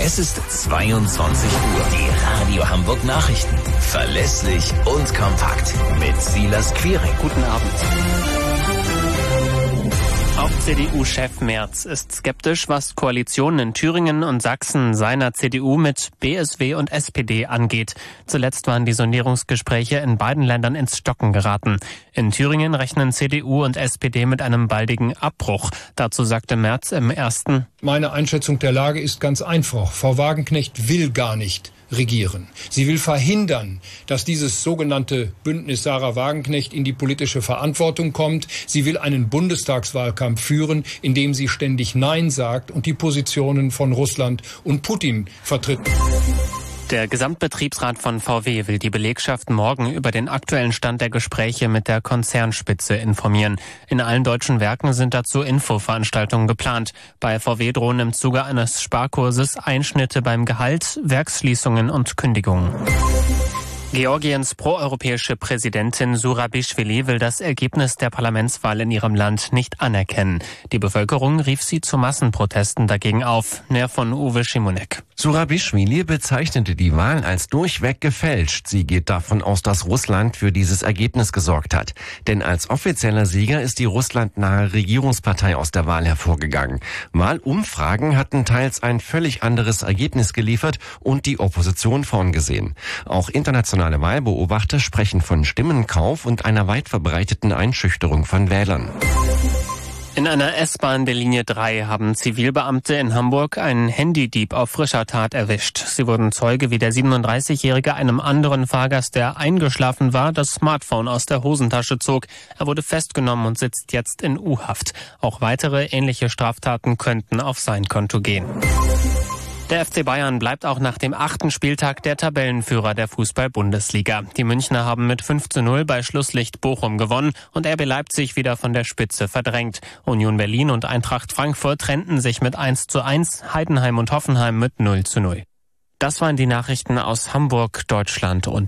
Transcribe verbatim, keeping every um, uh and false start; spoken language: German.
Es ist zweiundzwanzig Uhr. Die Radio Hamburg Nachrichten. Verlässlich und kompakt. Mit Silas Quiring. Guten Abend. Auch C D U-Chef Merz ist skeptisch, was Koalitionen in Thüringen und Sachsen seiner C D U mit B S W und S P D angeht. Zuletzt waren die Sondierungsgespräche in beiden Ländern ins Stocken geraten. In Thüringen rechnen C D U und S P D mit einem baldigen Abbruch. Dazu sagte Merz im ersten: Meine Einschätzung der Lage ist ganz einfach. Frau Wagenknecht will gar nicht regieren. Sie will verhindern, dass dieses sogenannte Bündnis Sarah Wagenknecht in die politische Verantwortung kommt. Sie will einen Bundestagswahlkampf führen, in dem sie ständig Nein sagt und die Positionen von Russland und Putin vertritt. Der Gesamtbetriebsrat von V W will die Belegschaft morgen über den aktuellen Stand der Gespräche mit der Konzernspitze informieren. In allen deutschen Werken sind dazu Infoveranstaltungen geplant. Bei V W drohen im Zuge eines Sparkurses Einschnitte beim Gehalt, Werksschließungen und Kündigungen. Georgiens proeuropäische Präsidentin Zurabischwili will das Ergebnis der Parlamentswahl in ihrem Land nicht anerkennen. Die Bevölkerung rief sie zu Massenprotesten dagegen auf. Mehr von Uwe Schimonek. Zurabischwili bezeichnete die Wahl als durchweg gefälscht. Sie geht davon aus, dass Russland für dieses Ergebnis gesorgt hat. Denn als offizieller Sieger ist die russlandnahe Regierungspartei aus der Wahl hervorgegangen. Wahlumfragen hatten teils ein völlig anderes Ergebnis geliefert und die Opposition vorn gesehen. Auch international Wahlbeobachter sprechen von Stimmenkauf und einer weit verbreiteten Einschüchterung von Wählern. In einer S-Bahn der Linie drei haben Zivilbeamte in Hamburg einen Handydieb auf frischer Tat erwischt. Sie wurden Zeuge, wie der siebenunddreißigjährige einem anderen Fahrgast, der eingeschlafen war, das Smartphone aus der Hosentasche zog. Er wurde festgenommen und sitzt jetzt in U-Haft. Auch weitere ähnliche Straftaten könnten auf sein Konto gehen. Der F C Bayern bleibt auch nach dem achten Spieltag der Tabellenführer der Fußball-Bundesliga. Die Münchner haben mit fünf zu null bei Schlusslicht Bochum gewonnen und R B Leipzig wieder von der Spitze verdrängt. Union Berlin und Eintracht Frankfurt trennten sich mit eins zu eins, Heidenheim und Hoffenheim mit null zu null. Das waren die Nachrichten aus Hamburg, Deutschland und